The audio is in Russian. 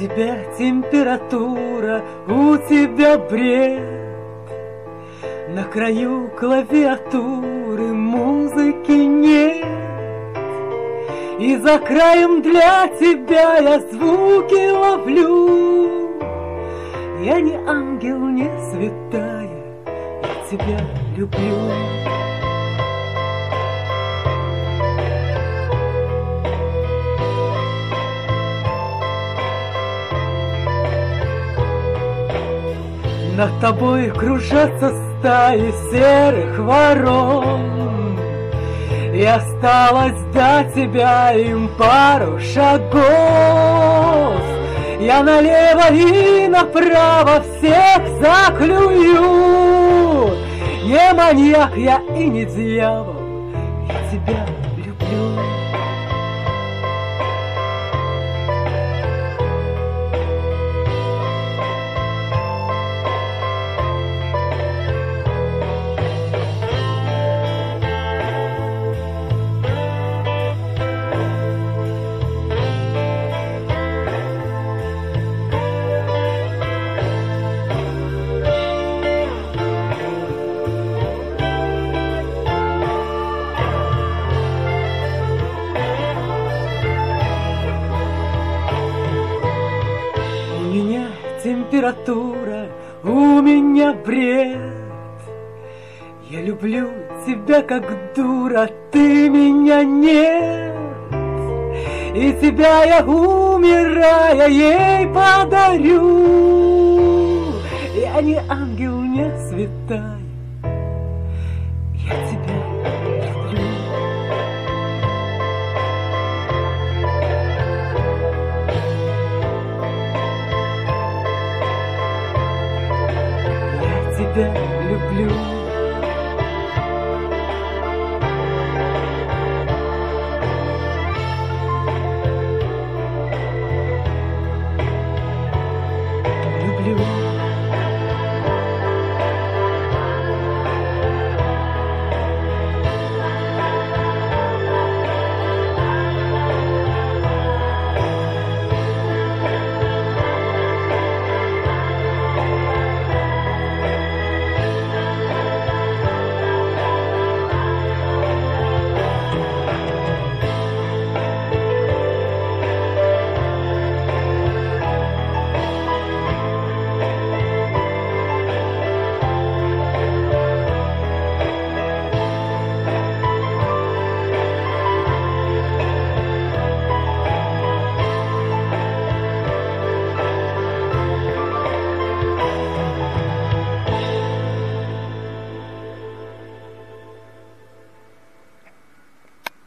тебя температура, у тебя бред. На краю клавиатуры музыки нет. И за краем для тебя я звуки ловлю. Я не ангел, не святая, я тебя люблю. Над тобой кружатся стаи серых ворон, и осталось до тебя им пару шагов. Я налево и направо всех заклюю. Не маньяк я и не дьявол, я тебя люблю. У меня температура, у меня бред. Я люблю тебя как дура, ты меня нет. И тебя я, умирая, ей подарю. Я не ангел, не святая, я тебя люблю. Я тебя люблю.